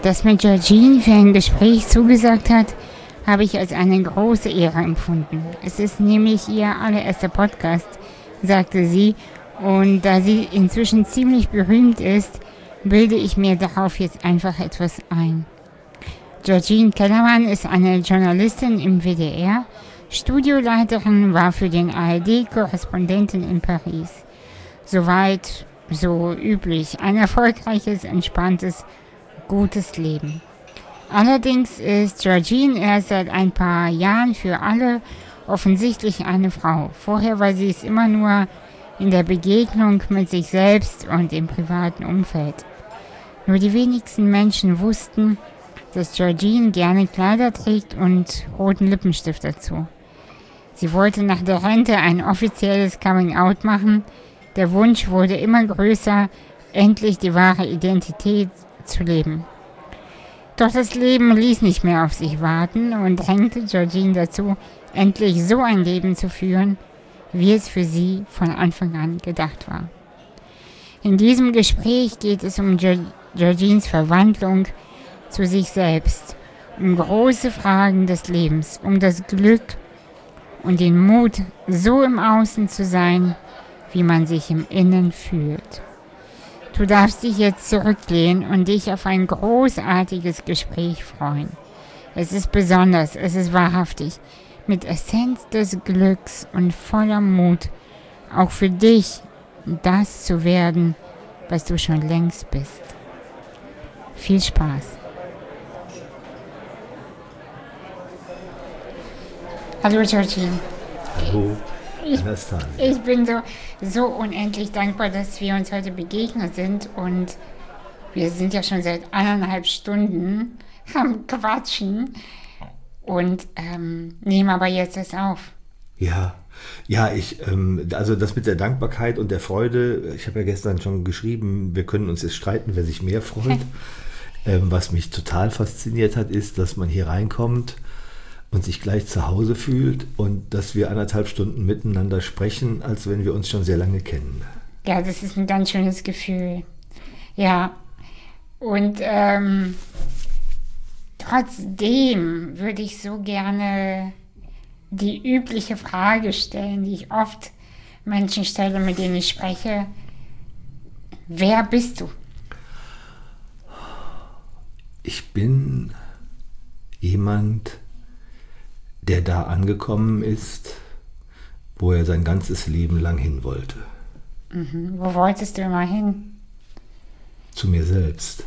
Dass mir Georgine für ein Gespräch zugesagt hat, habe ich als eine große Ehre empfunden. Es ist nämlich ihr allererster Podcast, sagte sie, und da sie inzwischen ziemlich berühmt ist, bilde ich mir darauf jetzt einfach etwas ein. Georgine Kellermann ist eine Journalistin im WDR, Studioleiterin, war für den ARD-Korrespondentin in Paris. Soweit, so üblich, ein erfolgreiches, entspanntes, gutes Leben. Allerdings ist Georgine erst seit ein paar Jahren für alle offensichtlich eine Frau. Vorher war sie es immer nur in der Begegnung mit sich selbst und im privaten Umfeld. Nur die wenigsten Menschen wussten, dass Georgine gerne Kleider trägt und roten Lippenstift dazu. Sie wollte nach der Rente ein offizielles Coming-out machen. Der Wunsch wurde immer größer, endlich die wahre Identität zu leben. Doch das Leben ließ nicht mehr auf sich warten und drängte Georgine dazu, endlich so ein Leben zu führen, wie es für sie von Anfang an gedacht war. In diesem Gespräch geht es um Georgines Verwandlung zu sich selbst, um große Fragen des Lebens, um das Glück und den Mut, so im Außen zu sein, wie man sich im Innen fühlt. Du darfst dich jetzt zurücklehnen und dich auf ein großartiges Gespräch freuen. Es ist besonders, es ist wahrhaftig, mit Essenz des Glücks und voller Mut, auch für dich das zu werden, was du schon längst bist. Viel Spaß. Hallo Georgine. Hallo. Ich bin so unendlich dankbar, dass wir uns heute begegnet sind und wir sind ja schon seit 1,5 Stunden am Quatschen und nehmen aber jetzt das auf. Ja, also das mit der Dankbarkeit und der Freude, ich habe ja gestern schon geschrieben, wir können uns jetzt streiten, wer sich mehr freut. Was mich total fasziniert hat, ist, dass man hier reinkommt und sich gleich zu Hause fühlt und dass wir 1,5 Stunden miteinander sprechen, als wenn wir uns schon sehr lange kennen. Ja, das ist ein ganz schönes Gefühl. Ja, und trotzdem würde ich so gerne die übliche Frage stellen, die ich oft Menschen stelle, mit denen ich spreche. Wer bist du? Ich bin jemand, der da angekommen ist, wo er sein ganzes Leben lang hin wollte. Mhm. Wo wolltest du immer hin? Zu mir selbst.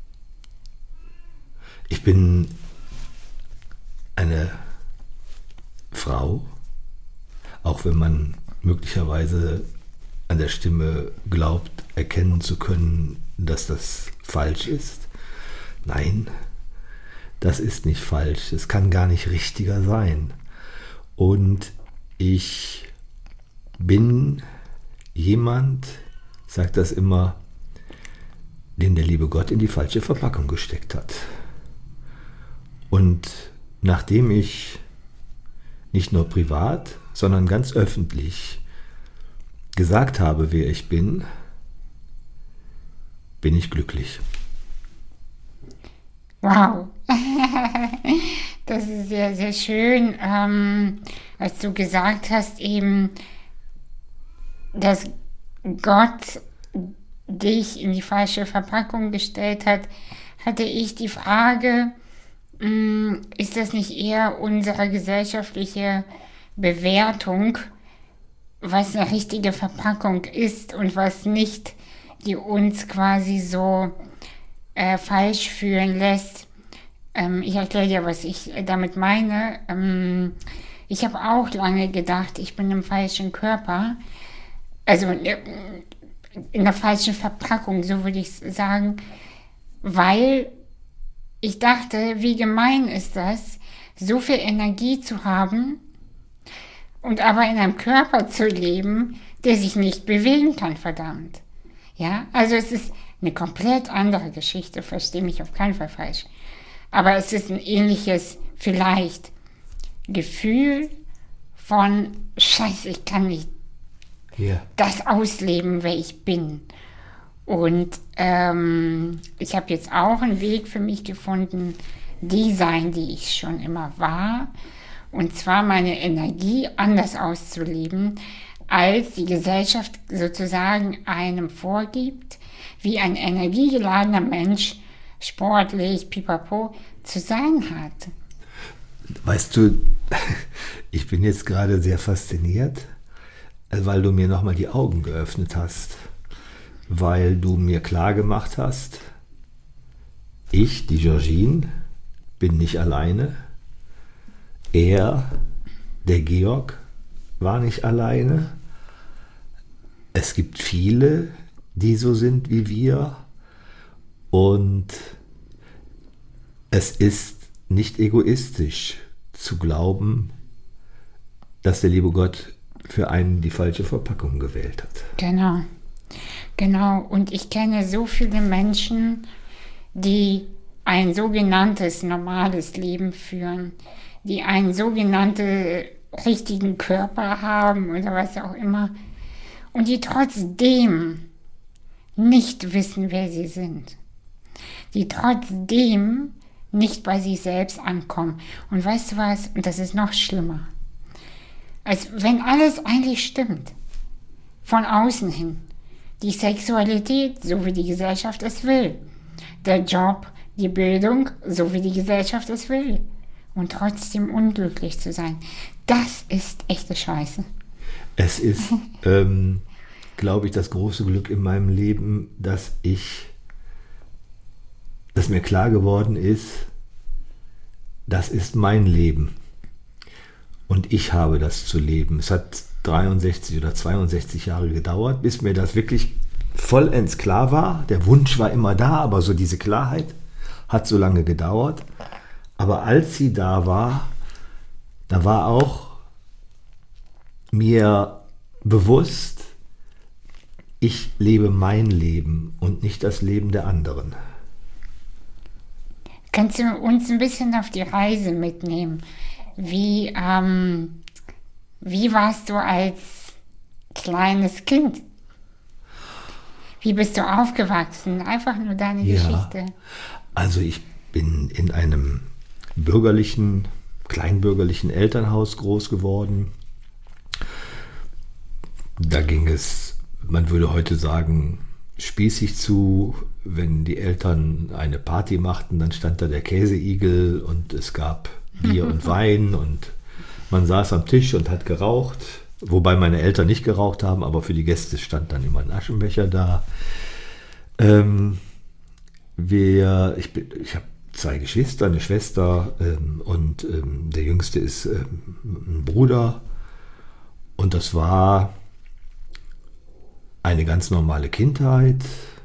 Ich bin eine Frau, auch wenn man möglicherweise an der Stimme glaubt, erkennen zu können, dass das falsch ist. Nein, das ist nicht falsch. Es kann gar nicht richtiger sein. Und ich bin jemand, ich sage das immer, den der liebe Gott in die falsche Verpackung gesteckt hat. Und nachdem ich nicht nur privat, sondern ganz öffentlich gesagt habe, wer ich bin, bin ich glücklich. Wow, das ist sehr, sehr schön, als du gesagt hast eben, dass Gott dich in die falsche Verpackung gestellt hat, hatte ich die Frage, ist das nicht eher unsere gesellschaftliche Bewertung, was eine richtige Verpackung ist und was nicht, die uns quasi so falsch fühlen lässt. Ich erkläre dir, was ich damit meine. Ich habe auch lange gedacht, ich bin im falschen Körper, also in der falschen Verpackung, so würde ich sagen, weil ich dachte, wie gemein ist das, so viel Energie zu haben und aber in einem Körper zu leben, der sich nicht bewegen kann, verdammt. Ja, also es ist eine komplett andere Geschichte, verstehe mich auf keinen Fall falsch. Aber es ist ein ähnliches, vielleicht, Gefühl von Scheiße, ich kann nicht das ausleben, wer ich bin. Und ich habe jetzt auch einen Weg für mich gefunden, die sein, die ich schon immer war. Und zwar meine Energie anders auszuleben, als die Gesellschaft sozusagen einem vorgibt, wie ein energiegeladener Mensch, sportlich, pipapo, zu sein hat. Weißt du, ich bin jetzt gerade sehr fasziniert, weil du mir nochmal die Augen geöffnet hast, weil du mir klar gemacht hast, ich, die Georgine, bin nicht alleine. Er, der Georg, war nicht alleine. Es gibt viele, die so sind wie wir. Und es ist nicht egoistisch zu glauben, dass der liebe Gott für einen die falsche Verpackung gewählt hat. Genau, genau. Und ich kenne so viele Menschen, die ein sogenanntes normales Leben führen, die einen sogenannten richtigen Körper haben oder was auch immer und die trotzdem nicht wissen, wer sie sind. Die trotzdem nicht bei sich selbst ankommen. Und weißt du was? Und das ist noch schlimmer. Als wenn alles eigentlich stimmt. Von außen hin. Die Sexualität, so wie die Gesellschaft es will. Der Job, die Bildung, so wie die Gesellschaft es will. Und trotzdem unglücklich zu sein. Das ist echte Scheiße. Es ist, glaube ich, das große Glück in meinem Leben, dass mir klar geworden ist, das ist mein Leben. Und ich habe das zu leben. Es hat 63 oder 62 Jahre gedauert, bis mir das wirklich vollends klar war. Der Wunsch war immer da, aber so diese Klarheit hat so lange gedauert. Aber als sie da war auch mir bewusst, ich lebe mein Leben und nicht das Leben der anderen. Kannst du uns ein bisschen auf die Reise mitnehmen? Wie warst du als kleines Kind? Wie bist du aufgewachsen? Einfach nur deine Geschichte. Also ich bin in einem kleinbürgerlichen Elternhaus groß geworden. Da ging es, man würde heute sagen, spießig zu. Wenn die Eltern eine Party machten, dann stand da der Käseigel und es gab Bier und Wein und man saß am Tisch und hat geraucht, wobei meine Eltern nicht geraucht haben, aber für die Gäste stand dann immer ein Aschenbecher da. Ich habe 2 Geschwister, eine Schwester und der Jüngste ist ein Bruder und das war eine ganz normale Kindheit.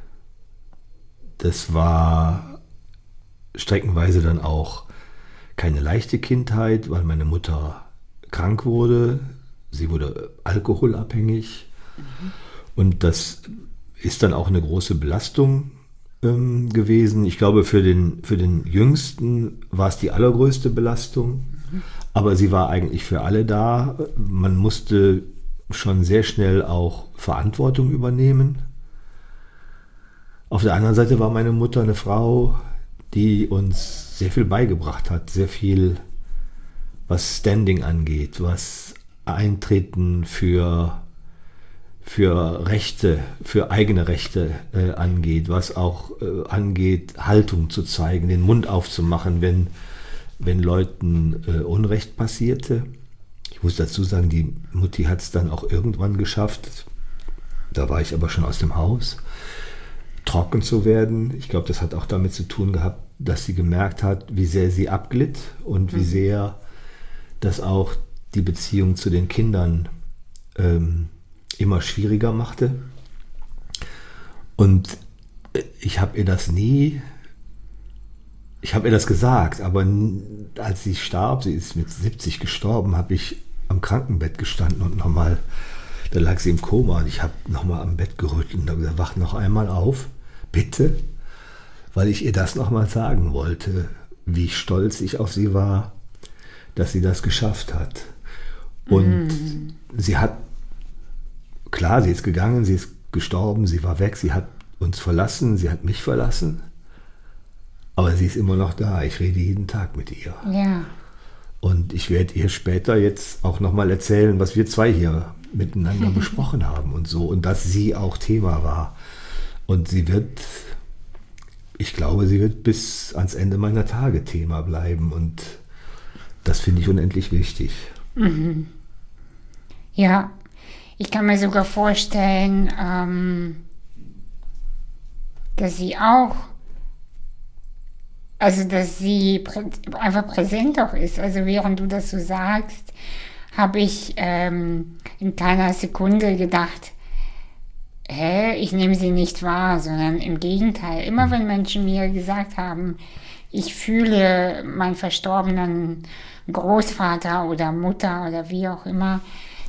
Das war streckenweise dann auch keine leichte Kindheit, weil meine Mutter krank wurde. Sie wurde alkoholabhängig. Und das ist dann auch eine große Belastung gewesen. Ich glaube, für den Jüngsten war es die allergrößte Belastung. Aber sie war eigentlich für alle da. Man musste schon sehr schnell auch Verantwortung übernehmen. Auf der anderen Seite war meine Mutter eine Frau, die uns sehr viel beigebracht hat, sehr viel, was Standing angeht, was Eintreten für Rechte, für eigene Rechte angeht, was auch angeht, Haltung zu zeigen, den Mund aufzumachen, wenn Leuten Unrecht passierte. Ich muss dazu sagen, die Mutti hat es dann auch irgendwann geschafft, da war ich aber schon aus dem Haus, trocken zu werden. Ich glaube, das hat auch damit zu tun gehabt, dass sie gemerkt hat, wie sehr sie abglitt und wie sehr das auch die Beziehung zu den Kindern immer schwieriger machte. Und ich habe ihr das gesagt, aber als sie starb, sie ist mit 70 gestorben, habe ich am Krankenbett gestanden und da lag sie im Koma und ich habe nochmal am Bett gerüttelt und habe gesagt, wach noch einmal auf, bitte, weil ich ihr das nochmal sagen wollte, wie stolz ich auf sie war, dass sie das geschafft hat. Und sie ist gegangen, sie ist gestorben, sie war weg, sie hat uns verlassen, sie hat mich verlassen, aber sie ist immer noch da. Ich rede jeden Tag mit ihr. Ja. Und ich werde ihr später jetzt auch nochmal erzählen, was wir zwei hier miteinander besprochen haben und so. Und dass sie auch Thema war. Und ich glaube, sie wird bis ans Ende meiner Tage Thema bleiben. Und das finde ich unendlich wichtig. Mhm. Ja, ich kann mir sogar vorstellen, dass sie auch, also dass sie einfach präsent auch ist. Also während du das so sagst, habe ich in keiner Sekunde gedacht, ich nehme sie nicht wahr, sondern im Gegenteil. Immer wenn Menschen mir gesagt haben, ich fühle meinen verstorbenen Großvater oder Mutter oder wie auch immer,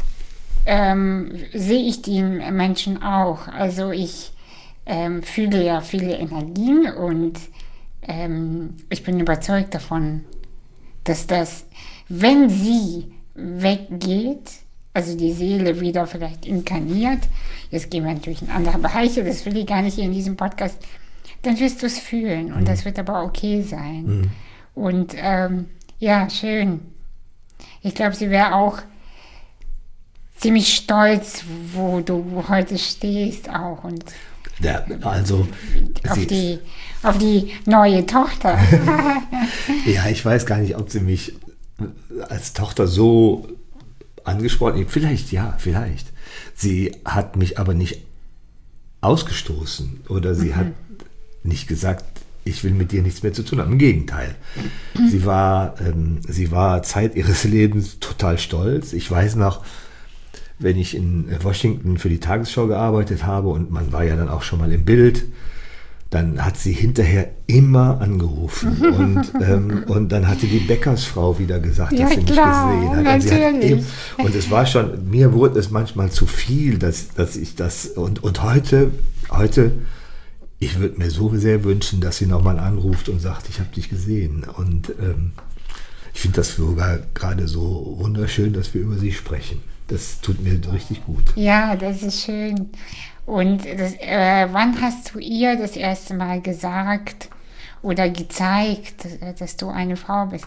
sehe ich die Menschen auch. Also ich fühle ja viele Energien und ich bin überzeugt davon, dass das, wenn sie weggeht, also die Seele wieder vielleicht inkarniert, jetzt gehen wir natürlich in andere Bereiche, das will ich gar nicht hier in diesem Podcast, dann wirst du es fühlen und das wird aber okay sein. Und ja, schön. Ich glaube, sie wäre auch ziemlich stolz, wo du heute stehst auch und ja, also auf die neue Tochter. Ja, ich weiß gar nicht, ob sie mich als Tochter so angesprochen hat. Vielleicht, ja, vielleicht. Sie hat mich aber nicht ausgestoßen oder sie hat nicht gesagt, ich will mit dir nichts mehr zu tun haben. Im Gegenteil. Sie war Zeit ihres Lebens total stolz. Ich weiß noch, wenn ich in Washington für die Tagesschau gearbeitet habe und man war ja dann auch schon mal im Bild, dann hat sie hinterher immer angerufen und dann hatte die Bäckersfrau wieder gesagt, dass sie mich gesehen hat. Und es war schon, mir wurde es manchmal zu viel, dass ich das und heute, ich würde mir so sehr wünschen, dass sie nochmal anruft und sagt, ich habe dich gesehen. Und ich finde das sogar gerade so wunderschön, dass wir über sie sprechen. Das tut mir richtig gut. Ja, das ist schön. Und wann hast du ihr das erste Mal gesagt oder gezeigt, dass du eine Frau bist?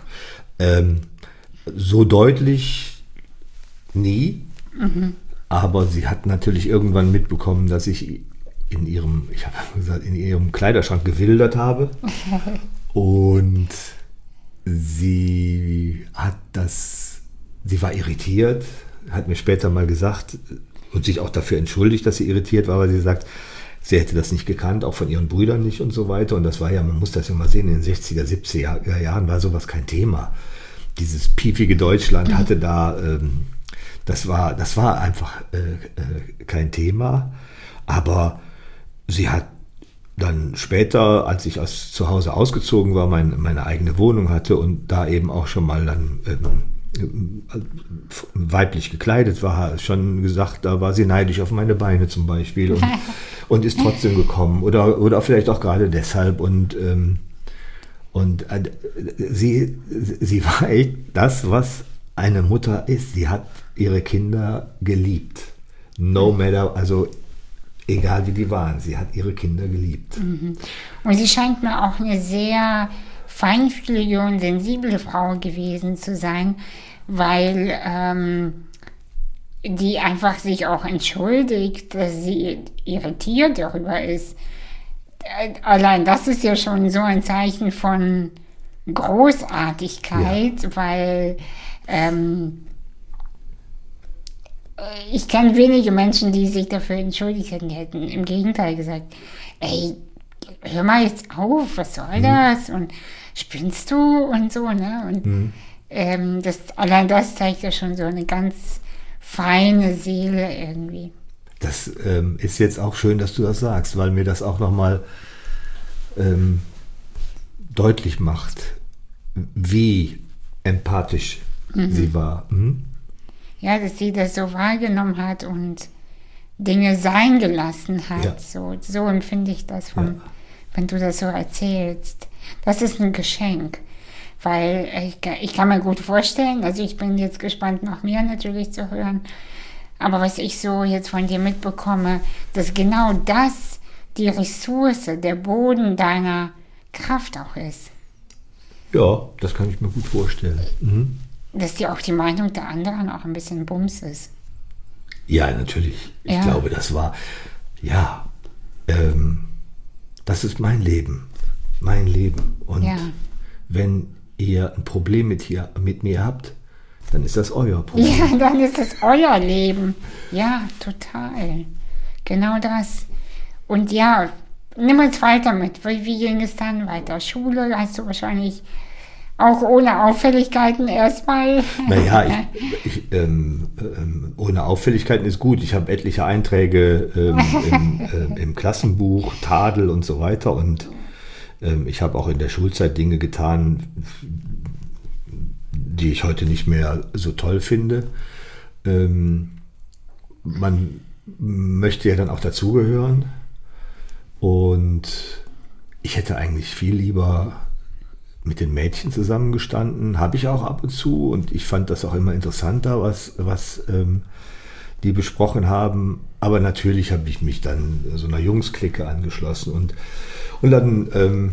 So deutlich nie. Aber sie hat natürlich irgendwann mitbekommen, dass ich in ihrem Kleiderschrank gewildert habe. Und sie war irritiert, hat mir später mal gesagt und sich auch dafür entschuldigt, dass sie irritiert war, weil sie sagt, sie hätte das nicht gekannt, auch von ihren Brüdern nicht und so weiter. Und das war ja, man muss das ja mal sehen, in den 60er, 70er Jahren war sowas kein Thema. Dieses piefige Deutschland hatte da, das war einfach kein Thema. Aber sie hat dann später, als ich zu Hause ausgezogen war, meine eigene Wohnung hatte und da eben auch schon mal dann weiblich gekleidet war, schon gesagt, da war sie neidisch auf meine Beine zum Beispiel und ist trotzdem gekommen oder vielleicht auch gerade deshalb und sie war echt das, was eine Mutter ist. Sie hat ihre Kinder geliebt. No matter, also egal wie die waren, sie hat ihre Kinder geliebt. Und sie scheint mir auch eine sehr feinfühlige und sensible Frau gewesen zu sein, weil die einfach sich auch entschuldigt, dass sie irritiert darüber ist. Allein das ist ja schon so ein Zeichen von Großartigkeit, weil ich kenne wenige Menschen, die sich dafür entschuldigt hätten. Die hätten im Gegenteil gesagt, ey, hör mal jetzt auf, was soll das? Und spinnst du und so, ne? Und allein das zeigt ja schon so eine ganz feine Seele irgendwie. Das ist jetzt auch schön, dass du das sagst, weil mir das auch nochmal deutlich macht, wie empathisch sie war. Ja, dass sie das so wahrgenommen hat und Dinge sein gelassen hat. Ja. So empfinde ich das, wenn du das so erzählst. Das ist ein Geschenk, weil ich kann mir gut vorstellen, also ich bin jetzt gespannt, noch mehr natürlich zu hören, aber was ich so jetzt von dir mitbekomme, dass genau das die Ressource, der Boden deiner Kraft auch ist. Ja, das kann ich mir gut vorstellen. Mhm. Dass dir auch die Meinung der anderen auch ein bisschen Bums ist. Ja, natürlich. Ich glaube, das war, das ist mein Leben. Mein Leben. Und wenn ihr ein Problem mit mir habt, dann ist das euer Problem. Ja, dann ist es euer Leben. Ja, total. Genau das. Und ja, nimm uns weiter mit. Wie ging es dann weiter? Schule hast du wahrscheinlich auch ohne Auffälligkeiten erstmal. Naja, ohne Auffälligkeiten ist gut. Ich habe etliche Einträge im Klassenbuch, Tadel und so weiter. Und ich habe auch in der Schulzeit Dinge getan, die ich heute nicht mehr so toll finde. Man möchte ja dann auch dazugehören. Und ich hätte eigentlich viel lieber mit den Mädchen zusammengestanden, habe ich auch ab und zu, und ich fand das auch immer interessanter, was die besprochen haben. Aber natürlich habe ich mich dann so einer Jungsklicke angeschlossen und dann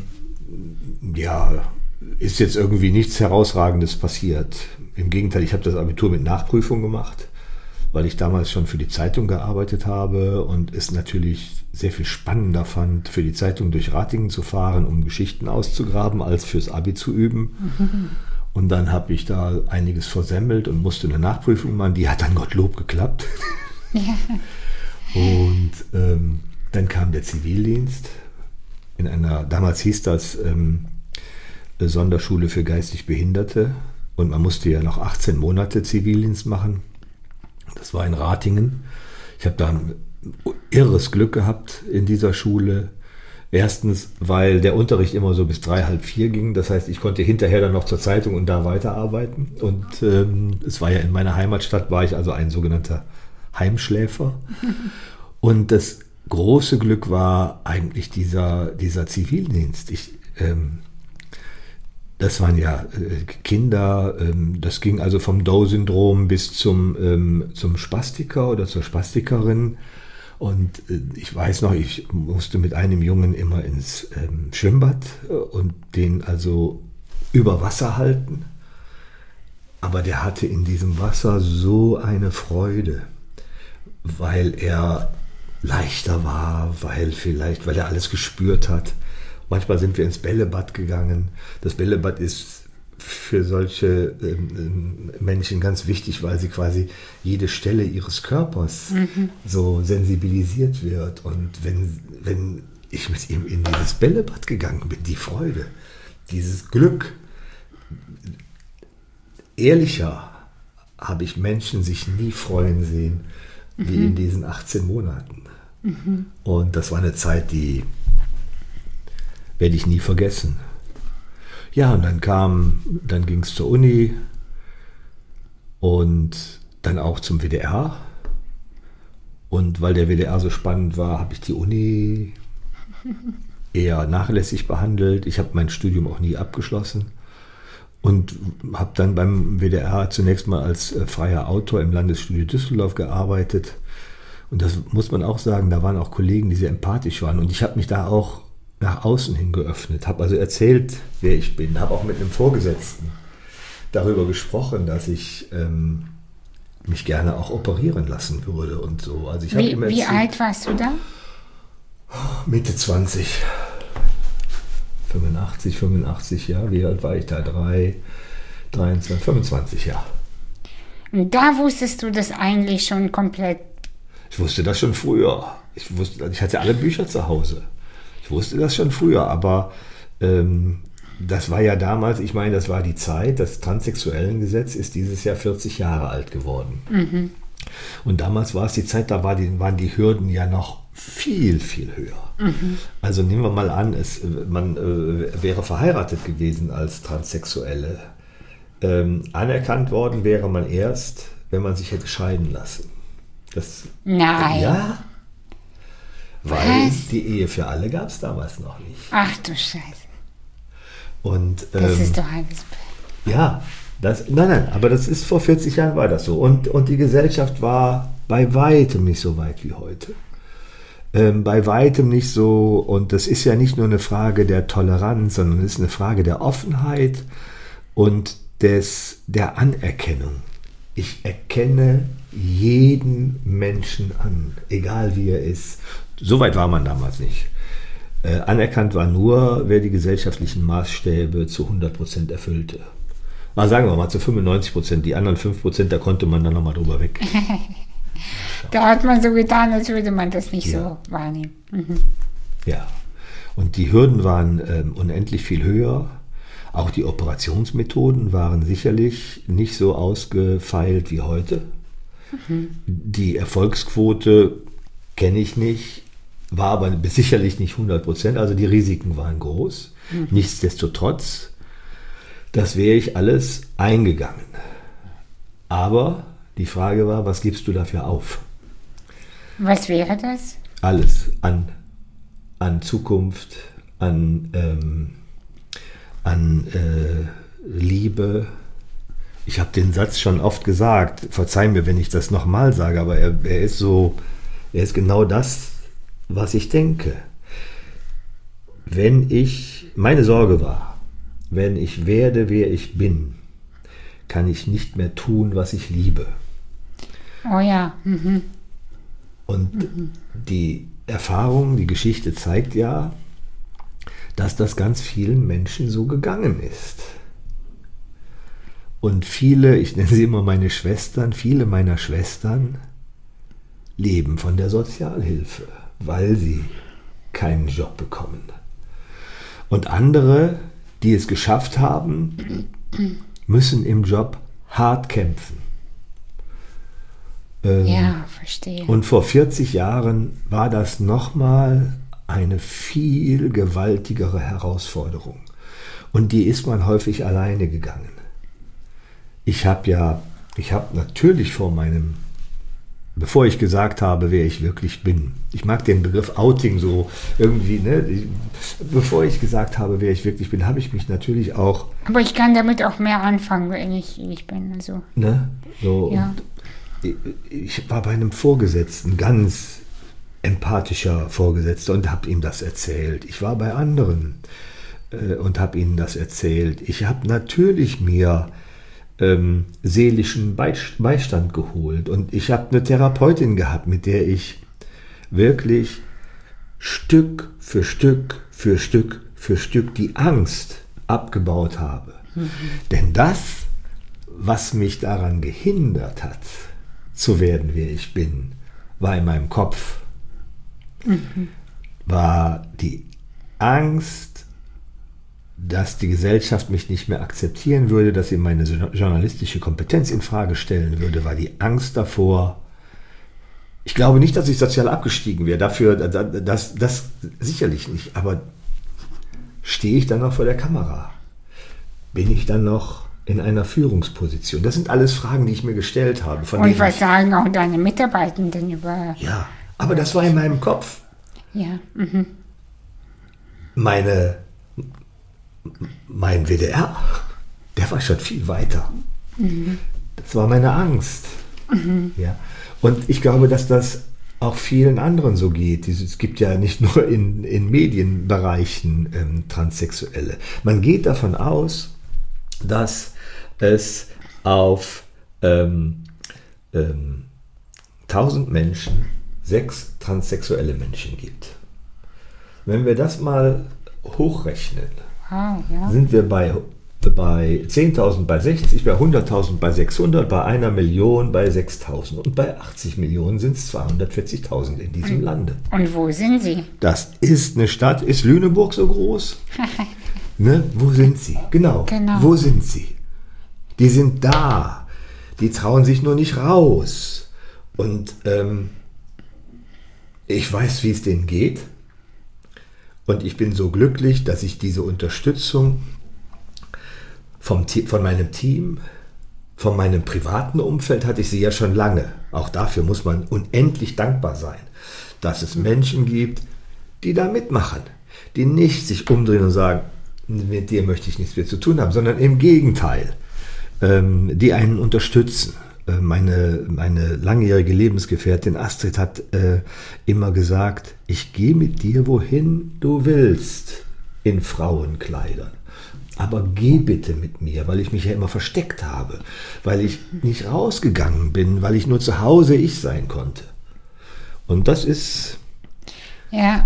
ist jetzt irgendwie nichts Herausragendes passiert. Im Gegenteil, ich habe das Abitur mit Nachprüfung gemacht, weil ich damals schon für die Zeitung gearbeitet habe und es natürlich sehr viel spannender fand, für die Zeitung durch Ratingen zu fahren, um Geschichten auszugraben, als fürs Abi zu üben. Mhm. Und dann habe ich da einiges versemmelt und musste eine Nachprüfung machen. Die hat dann Gottlob geklappt. Ja. Und dann kam der Zivildienst in einer, damals hieß das Sonderschule für geistig Behinderte. Und man musste ja noch 18 Monate Zivildienst machen. Das war in Ratingen. Ich habe da ein irres Glück gehabt in dieser Schule. Erstens, weil der Unterricht immer so bis 3, halb 4 ging. Das heißt, ich konnte hinterher dann noch zur Zeitung und da weiterarbeiten. Und es war ja in meiner Heimatstadt, war ich also ein sogenannter Heimschläfer. Und das große Glück war eigentlich dieser Zivildienst. Das waren ja Kinder, das ging also vom Down-Syndrom bis zum Spastiker oder zur Spastikerin. Und ich weiß noch, ich musste mit einem Jungen immer ins Schwimmbad und den also über Wasser halten. Aber der hatte in diesem Wasser so eine Freude, weil er leichter war, weil er alles gespürt hat. Manchmal sind wir ins Bällebad gegangen. Das Bällebad ist für solche Menschen ganz wichtig, weil sie quasi jede Stelle ihres Körpers so sensibilisiert wird. Und wenn ich mit ihm in dieses Bällebad gegangen bin, die Freude, dieses Glück, ehrlicher habe ich Menschen sich nie freuen sehen, wie in diesen 18 Monaten. Und das war eine Zeit, die werde ich nie vergessen. Ja, und dann ging es zur Uni und dann auch zum WDR. Und weil der WDR so spannend war, habe ich die Uni eher nachlässig behandelt. Ich habe mein Studium auch nie abgeschlossen und habe dann beim WDR zunächst mal als freier Autor im Landesstudio Düsseldorf gearbeitet. Und das muss man auch sagen, da waren auch Kollegen, die sehr empathisch waren. Und ich habe mich da auch nach außen hin geöffnet, habe also erzählt, wer ich bin, habe auch mit einem Vorgesetzten darüber gesprochen, dass ich mich gerne auch operieren lassen würde und so. Also ich wie alt warst du da? Mitte 20. 85, ja. Wie alt war ich da? 23, 25, ja. Und da wusstest du das eigentlich schon komplett? Ich wusste das schon früher. Ich hatte alle Bücher zu Hause. Ich wusste das schon früher, aber das war ja damals, ich meine, das war die Zeit, das Transsexuellengesetz ist dieses Jahr 40 Jahre alt geworden. Mhm. Und damals war es die Zeit, da waren die Hürden ja noch viel, viel höher. Mhm. Also nehmen wir mal an, man wäre verheiratet gewesen als Transsexuelle. Anerkannt worden wäre man erst, wenn man sich hätte scheiden lassen. Nein. Ja. Weil die Ehe für alle gab es damals noch nicht. Ach du Scheiße. Und, das ist doch alles. Ja, nein, aber das ist vor 40 Jahren war das so. Und die Gesellschaft war bei weitem nicht so weit wie heute. bei weitem nicht so. Und das ist ja nicht nur eine Frage der Toleranz, sondern es ist eine Frage der Offenheit und der Anerkennung. Ich erkenne jeden Menschen an, egal wie er ist. So weit war man damals nicht. Anerkannt war nur, wer die gesellschaftlichen Maßstäbe zu 100% erfüllte. Sagen wir mal zu 95%. Die anderen 5%, da konnte man dann nochmal drüber weg. Da hat man so getan, als würde man das nicht so wahrnehmen. Ja, und die Hürden waren unendlich viel höher. Auch die Operationsmethoden waren sicherlich nicht so ausgefeilt wie heute. Die Erfolgsquote kenne ich nicht, war aber sicherlich nicht 100%. Also die Risiken waren groß. Nichtsdestotrotz, das wäre ich alles eingegangen. Aber die Frage war, was gibst du dafür auf? Was wäre das? Alles an Zukunft, an Liebe. Ich habe den Satz schon oft gesagt, verzeih mir, wenn ich das nochmal sage, aber er ist genau das, was ich denke. Meine Sorge war, wenn ich werde, wer ich bin, kann ich nicht mehr tun, was ich liebe. Oh ja. Und die Erfahrung, die Geschichte zeigt ja, dass das ganz vielen Menschen so gegangen ist. Und viele, ich nenne sie immer meine Schwestern, viele meiner Schwestern leben von der Sozialhilfe, weil sie keinen Job bekommen. Und andere, die es geschafft haben, müssen im Job hart kämpfen. Ja, verstehe. Und vor 40 Jahren war das nochmal eine viel gewaltigere Herausforderung. Und die ist man häufig alleine gegangen. Ich habe natürlich bevor ich gesagt habe, wer ich wirklich bin, ich mag den Begriff Outing so irgendwie, bevor ich gesagt habe, wer ich wirklich bin, habe ich mich natürlich auch... Aber ich kann damit auch mehr anfangen, wenn ich bin. Also. Ja. Ich war bei einem Vorgesetzten, ganz empathischer Vorgesetzter, und habe ihm das erzählt. Ich war bei anderen und habe ihnen das erzählt. Ich habe natürlich mir seelischen Beistand geholt, und ich habe eine Therapeutin gehabt, mit der ich wirklich Stück für Stück für Stück für Stück die Angst abgebaut habe. Denn das, was mich daran gehindert hat, zu werden, wer ich bin, war in meinem Kopf. War die Angst, dass die Gesellschaft mich nicht mehr akzeptieren würde, dass sie meine journalistische Kompetenz in Frage stellen würde, war die Angst davor. Ich glaube nicht, dass ich sozial abgestiegen wäre, dafür, das sicherlich nicht, aber stehe ich dann noch vor der Kamera? Bin ich dann noch in einer Führungsposition? Das sind alles Fragen, die ich mir gestellt habe. Und was sagen auch deine Mitarbeitenden über... Ja, aber das war in meinem Kopf. Ja. Mein WDR, der war schon viel weiter. Das war meine Angst. Ja. Und ich glaube, dass das auch vielen anderen so geht. Es gibt ja nicht nur in Medienbereichen Transsexuelle. Man geht davon aus, dass es auf 1000 Menschen 6 transsexuelle Menschen gibt. Wenn wir das mal hochrechnen, sind wir bei 10.000 bei 60, bei 100.000 bei 600, bei 1 Million bei 6.000 und bei 80 Millionen sind es 240.000 in diesem Lande. Und wo sind sie? Das ist eine Stadt. Ist Lüneburg so groß? Ne? Wo sind sie? Genau. Wo sind sie? Die sind da. Die trauen sich nur nicht raus. Und ich weiß, wie es denen geht. Und ich bin so glücklich, dass ich diese Unterstützung von meinem Team, von meinem privaten Umfeld hatte ich sie ja schon lange. Auch dafür muss man unendlich dankbar sein, dass es Menschen gibt, die da mitmachen, die nicht sich umdrehen und sagen, mit dir möchte ich nichts mehr zu tun haben, sondern im Gegenteil, die einen unterstützen. meine langjährige Lebensgefährtin Astrid hat immer gesagt, ich gehe mit dir, wohin du willst, in Frauenkleidern. Aber geh bitte mit mir, weil ich mich ja immer versteckt habe, weil ich nicht rausgegangen bin, weil ich nur zu Hause ich sein konnte. Und das ist... Ja,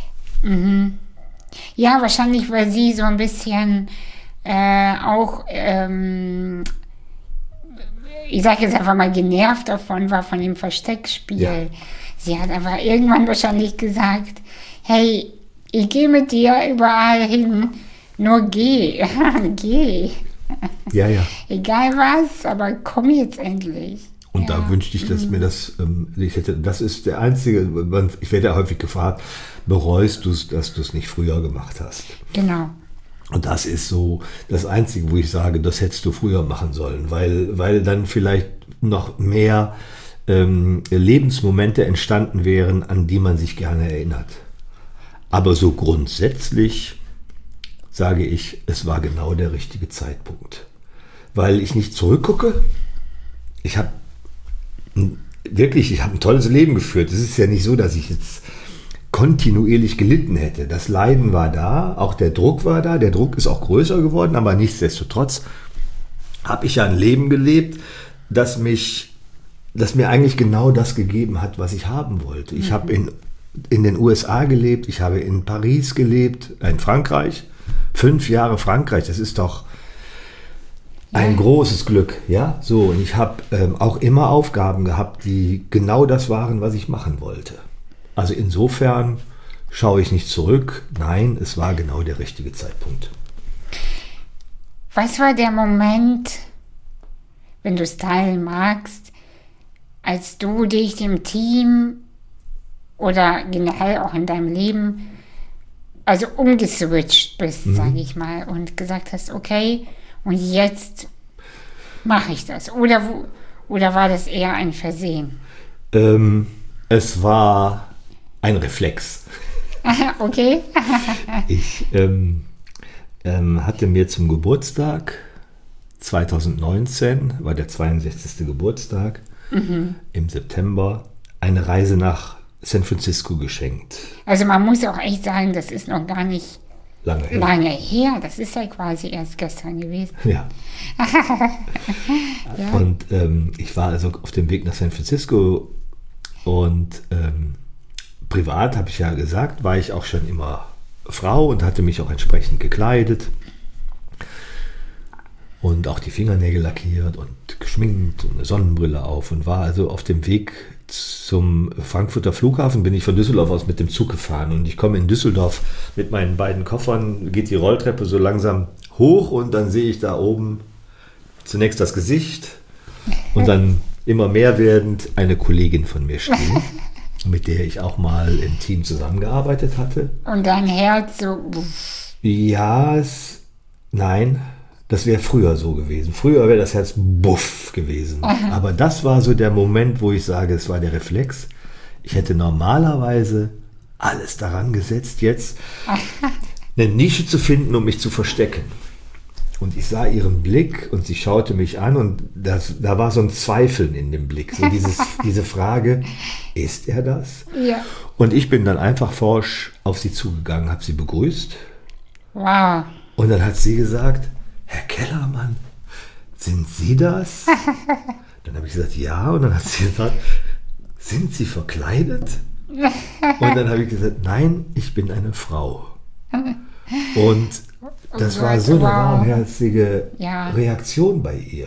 ja, wahrscheinlich, weil sie so ein bisschen auch, ich sage jetzt einfach mal, genervt davon war, von dem Versteckspiel. Ja. Sie hat einfach irgendwann wahrscheinlich gesagt, hey, ich gehe mit dir überall hin, nur geh, geh. Ja, ja. Egal was, aber komm jetzt endlich. Und da wünschte ich, dass mir das, das ist der einzige, ich werde ja häufig gefragt, bereust du es, dass du es nicht früher gemacht hast? Genau. Und das ist so das Einzige, wo ich sage, das hättest du früher machen sollen, weil dann vielleicht noch mehr Lebensmomente entstanden wären, an die man sich gerne erinnert. Aber so grundsätzlich sage ich, es war genau der richtige Zeitpunkt. Weil ich nicht zurückgucke, ich habe ein tolles Leben geführt. Es ist ja nicht so, dass ich jetzt kontinuierlich gelitten hätte. Das Leiden war da, auch der Druck war da. Der Druck ist auch größer geworden, aber nichtsdestotrotz habe ich ja ein Leben gelebt, das mir eigentlich genau das gegeben hat, was ich haben wollte. Ich habe in den USA gelebt, ich habe in Paris gelebt, in Frankreich. 5 Jahre Frankreich, das ist doch ein großes Glück, ja. So, und ich habe auch immer Aufgaben gehabt, die genau das waren, was ich machen wollte. Also insofern schaue ich nicht zurück. Nein, es war genau der richtige Zeitpunkt. Was war der Moment, wenn du es teilen magst, als du dich dem Team oder generell auch in deinem Leben also umgeswitcht bist, sage ich mal, und gesagt hast, okay, und jetzt mache ich das. Oder war das eher ein Versehen? Es war ein Reflex. Okay. Ich hatte mir zum Geburtstag 2019, war der 62. Geburtstag, im September, eine Reise nach San Francisco geschenkt. Also man muss auch echt sagen, das ist noch gar nicht lange her. Das ist ja quasi erst gestern gewesen. Ja. Ja. Und ich war also auf dem Weg nach San Francisco und privat, habe ich ja gesagt, war ich auch schon immer Frau und hatte mich auch entsprechend gekleidet und auch die Fingernägel lackiert und geschminkt und eine Sonnenbrille auf und war also auf dem Weg zum Frankfurter Flughafen, bin ich von Düsseldorf aus mit dem Zug gefahren und ich komme in Düsseldorf mit meinen beiden Koffern, geht die Rolltreppe so langsam hoch und dann sehe ich da oben zunächst das Gesicht und dann immer mehr werdend eine Kollegin von mir stehen, mit der ich auch mal im Team zusammengearbeitet hatte. Und dein Herz so... Ja, nein, das wäre früher so gewesen. Früher wäre das Herz buff gewesen. Aha. Aber das war so der Moment, wo ich sage, es war der Reflex. Ich hätte normalerweise alles daran gesetzt, jetzt eine Nische zu finden, um mich zu verstecken. Und ich sah ihren Blick und sie schaute mich an und da war so ein Zweifeln in dem Blick. So diese Frage, ist er das? Ja. Und ich bin dann einfach forsch auf sie zugegangen, habe sie begrüßt. Wow. Und dann hat sie gesagt, Herr Kellermann, sind Sie das? Dann habe ich gesagt, ja. Und dann hat sie gesagt, sind Sie verkleidet? Und dann habe ich gesagt, nein, ich bin eine Frau. Und das war so eine warmherzige Reaktion bei ihr,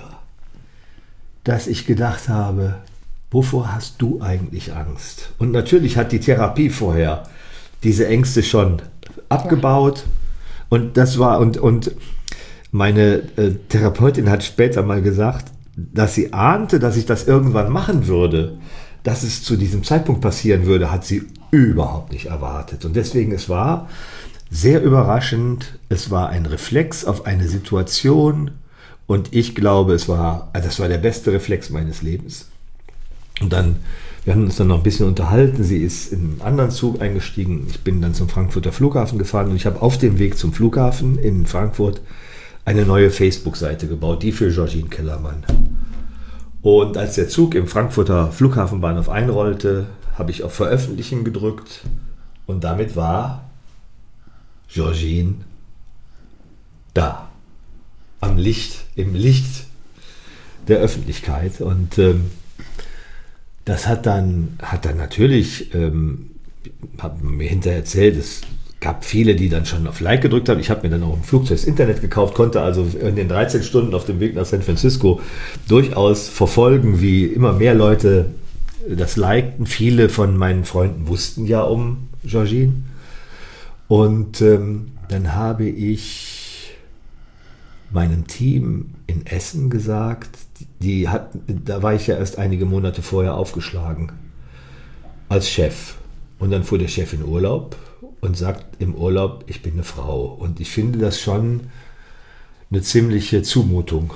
dass ich gedacht habe, wovor hast du eigentlich Angst? Und natürlich hat die Therapie vorher diese Ängste schon abgebaut. Und das war, und meine Therapeutin hat später mal gesagt, dass sie ahnte, dass ich das irgendwann machen würde. Dass es zu diesem Zeitpunkt passieren würde, hat sie überhaupt nicht erwartet. Und deswegen, es war sehr überraschend. Es war ein Reflex auf eine Situation. Und ich glaube, das war der beste Reflex meines Lebens. Und dann, wir haben uns dann noch ein bisschen unterhalten. Sie ist in einen anderen Zug eingestiegen. Ich bin dann zum Frankfurter Flughafen gefahren. Und ich habe auf dem Weg zum Flughafen in Frankfurt eine neue Facebook-Seite gebaut, die für Georgine Kellermann. Und als der Zug im Frankfurter Flughafenbahnhof einrollte, habe ich auf Veröffentlichen gedrückt und damit war Georgine da, im Licht der Öffentlichkeit. Und das hat dann natürlich, haben mir hinterher erzählt, es gab viele, die dann schon auf Like gedrückt haben. Ich habe mir dann auch im Flugzeug das Internet gekauft, konnte also in den 13 Stunden auf dem Weg nach San Francisco durchaus verfolgen, wie immer mehr Leute das likten. Viele von meinen Freunden wussten ja um Georgine. Und dann habe ich meinem Team in Essen gesagt, da war ich ja erst einige Monate vorher aufgeschlagen als Chef. Und dann fuhr der Chef in Urlaub und sagt im Urlaub, ich bin eine Frau. Und ich finde das schon eine ziemliche Zumutung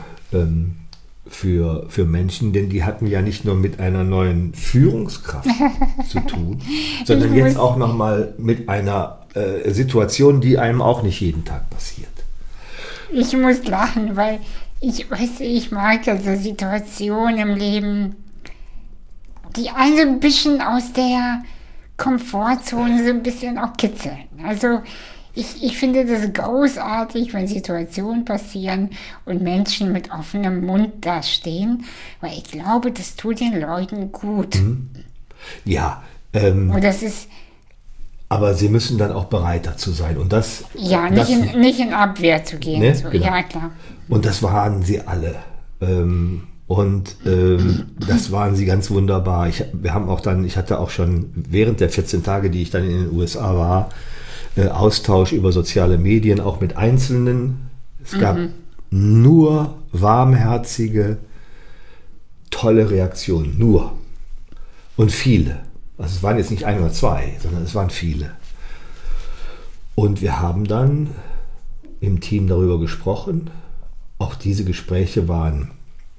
für Menschen, denn die hatten ja nicht nur mit einer neuen Führungskraft zu tun, sondern jetzt auch nochmal mit einer Situation, die einem auch nicht jeden Tag passiert. Ich muss lachen, weil ich mag also Situationen im Leben, die einen so ein bisschen aus der Komfortzone so ein bisschen auch kitzeln. Also ich finde das großartig, wenn Situationen passieren und Menschen mit offenem Mund da stehen, weil ich glaube, das tut den Leuten gut. Ja. Und das ist... Aber sie müssen dann auch bereit dazu sein. Und das... Ja, nicht in Abwehr zu gehen. Ne? So. Genau. Ja, klar. Und das waren sie alle. Das waren sie ganz wunderbar. Ich hatte auch schon während der 14 Tage, die ich dann in den USA war, Austausch über soziale Medien, auch mit Einzelnen. Es gab nur warmherzige, tolle Reaktionen. Nur. Und viele. Also es waren jetzt nicht ein oder zwei, sondern es waren viele. Und wir haben dann im Team darüber gesprochen. Auch diese Gespräche waren...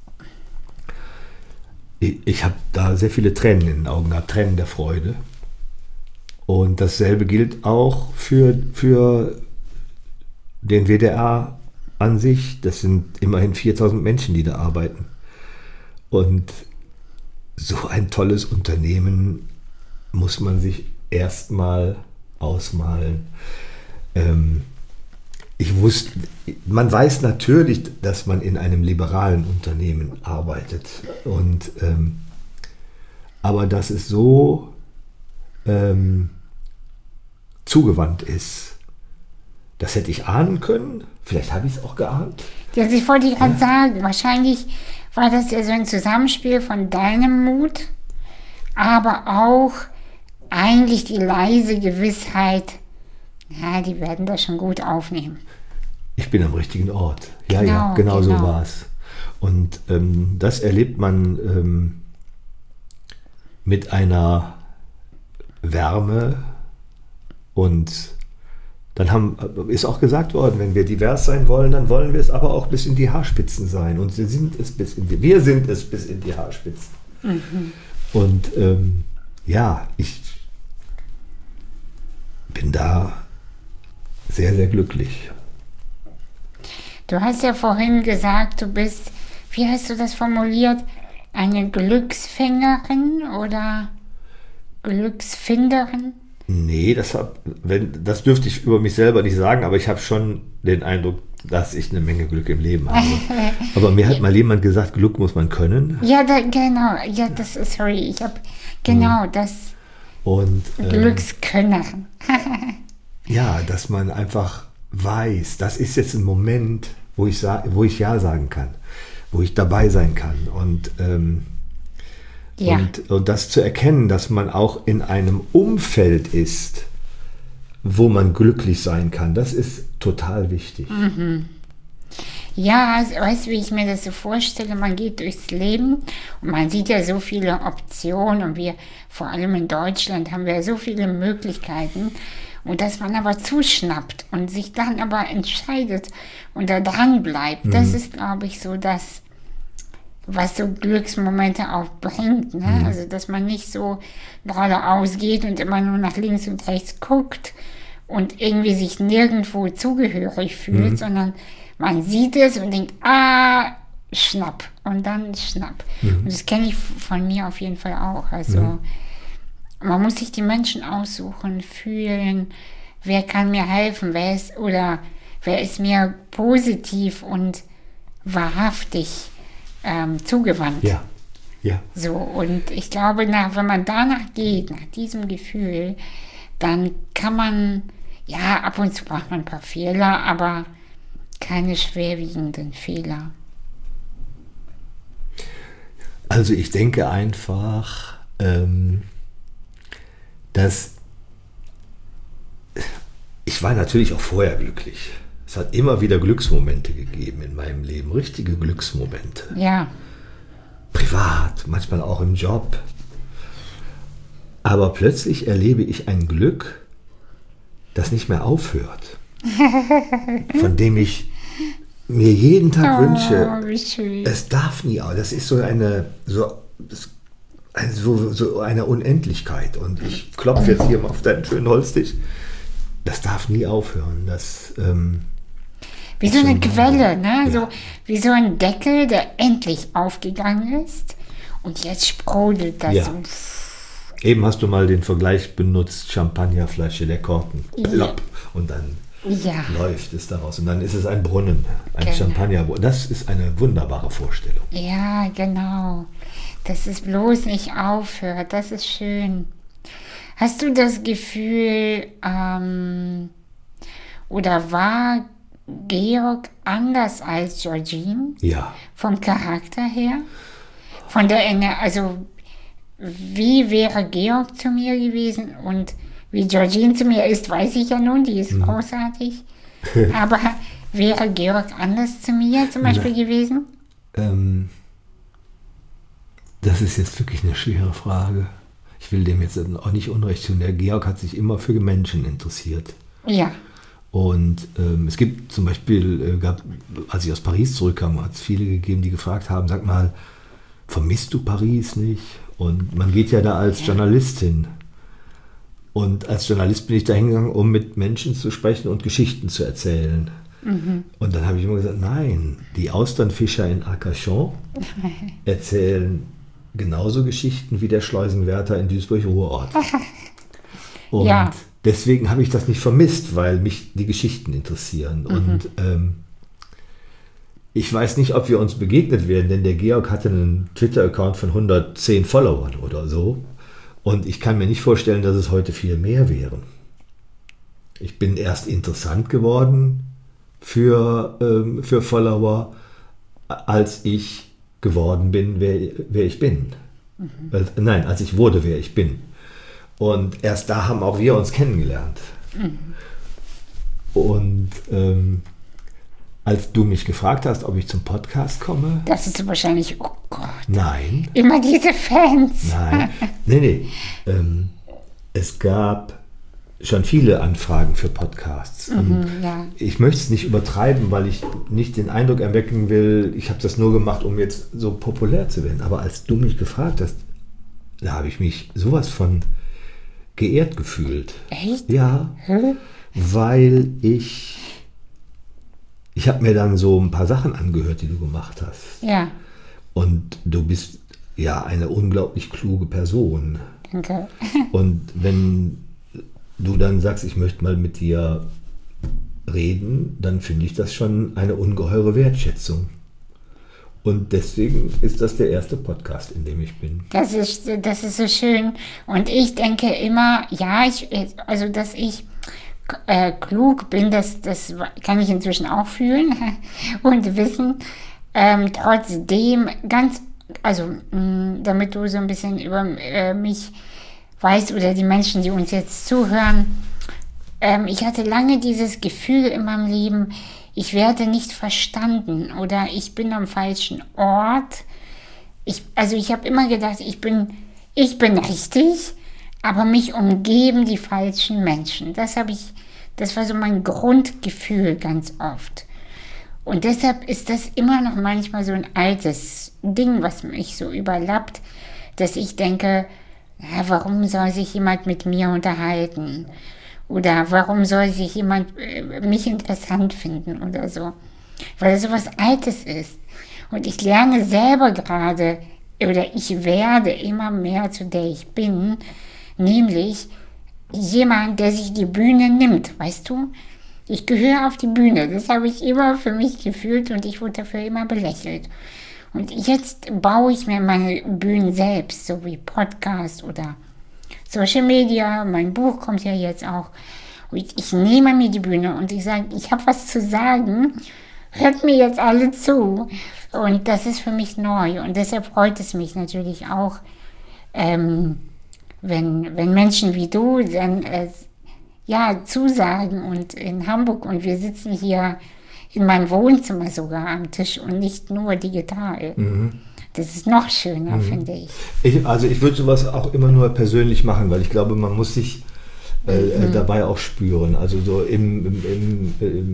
Ich habe da sehr viele Tränen in den Augen gehabt, Tränen der Freude. Und dasselbe gilt auch für den WDR an sich. Das sind immerhin 4000 Menschen, die da arbeiten. Und so ein tolles Unternehmen muss man sich erstmal ausmalen. Man weiß natürlich, dass man in einem liberalen Unternehmen arbeitet. Aber dass es so zugewandt ist, das hätte ich ahnen können. Vielleicht habe ich es auch geahnt. Das ich wollte gerade sagen, wahrscheinlich war das ja so ein Zusammenspiel von deinem Mut, aber auch eigentlich die leise Gewissheit, ja, die werden das schon gut aufnehmen. Ich bin am richtigen Ort. Genau so war es. Und das erlebt man mit einer Wärme. Und dann ist auch gesagt worden, wenn wir divers sein wollen, dann wollen wir es aber auch bis in die Haarspitzen sein. Und wir sind es bis in die Haarspitzen. Und ich bin da sehr, sehr glücklich. Du hast ja vorhin gesagt, du bist, wie hast du das formuliert, eine Glücksfängerin oder Glücksfinderin? Nee, das dürfte ich über mich selber nicht sagen, aber ich habe schon den Eindruck, dass ich eine Menge Glück im Leben habe. Aber mir hat mal jemand gesagt, Glück muss man können. Ja, genau. Ja, das ist, sorry, ich habe genau das. Und Glückskönnerin. Ja, dass man einfach weiß, das ist jetzt ein Moment, wo ich Ja sagen kann, wo ich dabei sein kann. Und das zu erkennen, dass man auch in einem Umfeld ist, wo man glücklich sein kann, das ist total wichtig. Ja, weißt du, wie ich mir das so vorstelle? Man geht durchs Leben und man sieht ja so viele Optionen und wir, vor allem in Deutschland, haben wir so viele Möglichkeiten. Und dass man aber zuschnappt und sich dann aber entscheidet und da dran bleibt, das ist, glaube ich, so das, was so Glücksmomente auch bringt. Ne? Also, dass man nicht so geradeaus geht und immer nur nach links und rechts guckt und irgendwie sich nirgendwo zugehörig fühlt, sondern man sieht es und denkt, Schnapp und dann Schnapp. Und das kenne ich von mir auf jeden Fall auch. Also man muss sich die Menschen aussuchen, fühlen, wer kann mir helfen, wer ist mir positiv und wahrhaftig zugewandt. Ja, ja. So, und ich glaube, wenn man danach geht, nach diesem Gefühl, dann kann man, ja, ab und zu macht man ein paar Fehler, aber keine schwerwiegenden Fehler. Also ich denke einfach, dass ich war natürlich auch vorher glücklich. Es hat immer wieder Glücksmomente gegeben in meinem Leben, richtige Glücksmomente. Ja. Privat, manchmal auch im Job. Aber plötzlich erlebe ich ein Glück, das nicht mehr aufhört. Von dem ich mir jeden Tag wünsche, wie schön. es darf nie aufhören. Das ist so eine Unendlichkeit. Und ich klopfe jetzt hier mal auf deinen schönen Holztisch. Das darf nie aufhören. Wie so eine Quelle, ne? Ja. So, wie so ein Deckel, der endlich aufgegangen ist. Und jetzt sprudelt das Ja. so. Eben hast du mal den Vergleich benutzt, Champagnerflasche, der Korken, plopp, und dann Ja. läuft es daraus. Und dann ist es ein Brunnen, ein Genau. Champagnerbrunnen. Das ist eine wunderbare Vorstellung. Ja, genau. Dass es bloß nicht aufhört. Das ist schön. Hast du das Gefühl, oder war Georg anders als Georgine? Ja, Vom Charakter her? Von der also wie wäre Georg zu mir gewesen und wie Georgine zu mir ist, weiß ich ja nun, die ist großartig. Aber wäre Georg anders zu mir zum Beispiel gewesen? das ist jetzt wirklich eine schwere Frage. Ich will dem jetzt auch nicht Unrecht tun. Der Georg hat sich immer für Menschen interessiert. Ja. Und es gibt zum Beispiel, als ich aus Paris zurückkam, hat es viele gegeben, die gefragt haben, sag mal, vermisst du Paris nicht? Und man geht ja da als Journalist hin. Und als Journalist bin ich da hingegangen, um mit Menschen zu sprechen und Geschichten zu erzählen. Und dann habe ich immer gesagt, nein, die Austernfischer in Arcachon erzählen genauso Geschichten wie der Schleusenwärter in Duisburg-Ruhrort. Und Ja. deswegen habe ich das nicht vermisst, weil mich die Geschichten interessieren. Und ich weiß nicht, ob wir uns begegnet werden, denn der Georg hatte einen Twitter-Account von 110 Followern oder so. Und ich kann mir nicht vorstellen, dass es heute viel mehr wären. Ich bin erst interessant geworden für Follower, als ich geworden bin, wer ich bin. Nein, als ich wurde, wer ich bin. Und erst da haben auch wir uns kennengelernt. Und als du mich gefragt hast, ob ich zum Podcast komme, Das ist wahrscheinlich, oh Gott, nein, immer diese Fans. nein, nee. Es gab schon viele Anfragen für Podcasts. Und Ja. ich möchte es nicht übertreiben, weil ich nicht den Eindruck erwecken will, ich habe das nur gemacht, um jetzt so populär zu werden. Aber als du mich gefragt hast, da habe ich mich sowas von geehrt gefühlt. Echt? Ja, weil ich habe mir dann so ein paar Sachen angehört, die du gemacht hast. Ja, Und du bist ja eine unglaublich kluge Person. danke. Und wenn du dann sagst, ich möchte mal mit dir reden, dann finde ich das schon eine ungeheure Wertschätzung. Und deswegen ist das der erste Podcast, in dem ich bin. Das ist so schön. Und ich denke immer, ja, dass ich klug bin, das kann ich inzwischen auch fühlen und wissen. Trotzdem damit du so ein bisschen über mich weißt oder die Menschen, die uns jetzt zuhören, ich hatte lange dieses Gefühl in meinem Leben, ich werde nicht verstanden oder ich bin am falschen Ort. Ich habe immer gedacht, ich bin richtig, aber mich umgeben die falschen Menschen. Das war so mein Grundgefühl ganz oft. Und deshalb ist das immer noch manchmal so ein altes Ding, was mich so überlappt, dass ich denke, ja, warum soll sich jemand mit mir unterhalten? Oder warum soll sich jemand mich interessant finden oder so? Weil es sowas Altes ist. Und ich lerne selber gerade, oder ich werde immer mehr zu der ich bin, nämlich jemand, der sich die Bühne nimmt, weißt du? Ich gehöre auf die Bühne, das habe ich immer für mich gefühlt und ich wurde dafür immer belächelt. Und jetzt baue ich mir meine Bühnen selbst, so wie Podcast oder Social Media, mein Buch kommt ja jetzt auch. Und ich nehme mir die Bühne und ich sage, ich habe was zu sagen, hört mir jetzt alle zu. Und das ist für mich neu und deshalb freut es mich natürlich auch, wenn Menschen wie du dann zusagen und in Hamburg und wir sitzen hier in meinem Wohnzimmer sogar am Tisch und nicht nur digital. Das ist noch schöner, finde ich. Ich würde sowas auch immer nur persönlich machen, weil ich glaube, man muss sich dabei auch spüren. Also so im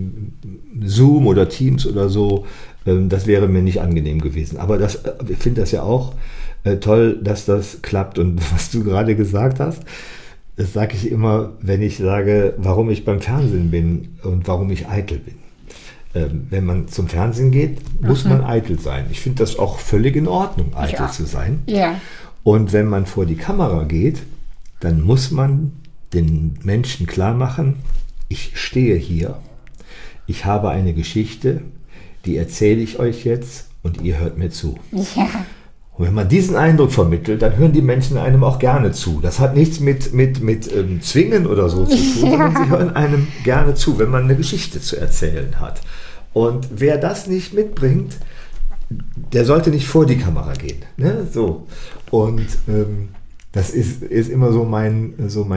Zoom oder Teams oder so, das wäre mir nicht angenehm gewesen. Aber ich finde das ja auch toll, dass das klappt. Und was du gerade gesagt hast, das sage ich immer, wenn ich sage, warum ich beim Fernsehen bin und warum ich eitel bin. Wenn man zum Fernsehen geht, muss man eitel sein. Ich finde das auch völlig in Ordnung, eitel zu sein. Ja. Und wenn man vor die Kamera geht, dann muss man den Menschen klar machen, ich stehe hier, ich habe eine Geschichte, die erzähle ich euch jetzt und ihr hört mir zu. Ja. Und wenn man diesen Eindruck vermittelt, dann hören die Menschen einem auch gerne zu. Das hat nichts mit Zwingen oder so zu tun, sondern sie hören einem gerne zu, wenn man eine Geschichte zu erzählen hat. Und wer das nicht mitbringt, der sollte nicht vor die Kamera gehen. Ne? So. Und das ist immer so mein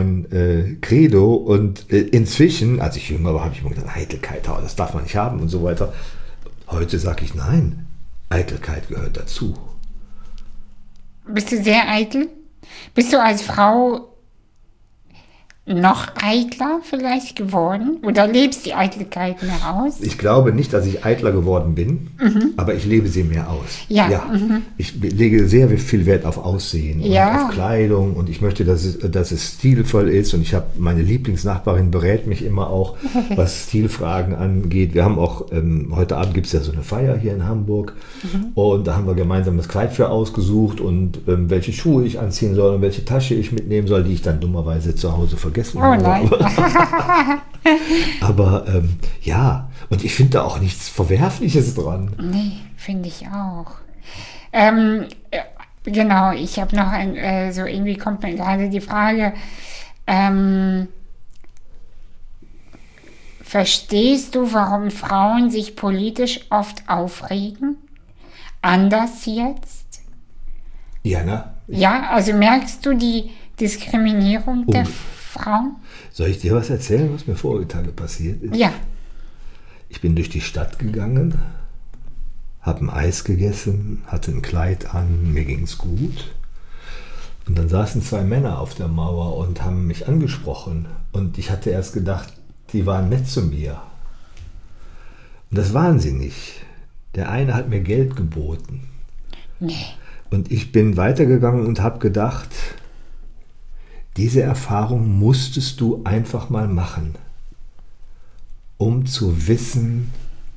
Credo. Und inzwischen, als ich jünger war, habe ich immer gedacht, Eitelkeit, das darf man nicht haben und so weiter. Heute sage ich, nein, Eitelkeit gehört dazu. Bist du sehr eitel? Bist du als Frau noch eitler vielleicht geworden? Oder lebst die Eitelkeit mehr aus? Ich glaube nicht, dass ich eitler geworden bin, aber ich lebe sie mehr aus. Ja. Ich lege sehr viel Wert auf Aussehen und auf Kleidung und ich möchte, dass es stilvoll ist und ich habe meine Lieblingsnachbarin berät mich immer auch, was Stilfragen angeht. Wir haben auch, heute Abend gibt es ja so eine Feier hier in Hamburg und da haben wir gemeinsam das Kleid für ausgesucht und welche Schuhe ich anziehen soll und welche Tasche ich mitnehmen soll, die ich dann dummerweise zu Hause vergessen habe. Nein. Aber und ich finde da auch nichts Verwerfliches dran. Nee, finde ich auch. Genau, ich habe noch so irgendwie kommt mir gerade die Frage, verstehst du, warum Frauen sich politisch oft aufregen? Anders jetzt? Ja, ne? Ja, also merkst du die Diskriminierung der Frauen? Soll ich dir was erzählen, was mir vorige Tage passiert ist? Ja. Ich bin durch die Stadt gegangen, habe ein Eis gegessen, hatte ein Kleid an, mir ging es gut. Und dann saßen 2 Männer auf der Mauer und haben mich angesprochen. Und ich hatte erst gedacht, die waren nett zu mir. Und das waren sie nicht. Der eine hat mir Geld geboten. Nee. Und ich bin weitergegangen und habe gedacht, diese Erfahrung musstest du einfach mal machen, um zu wissen,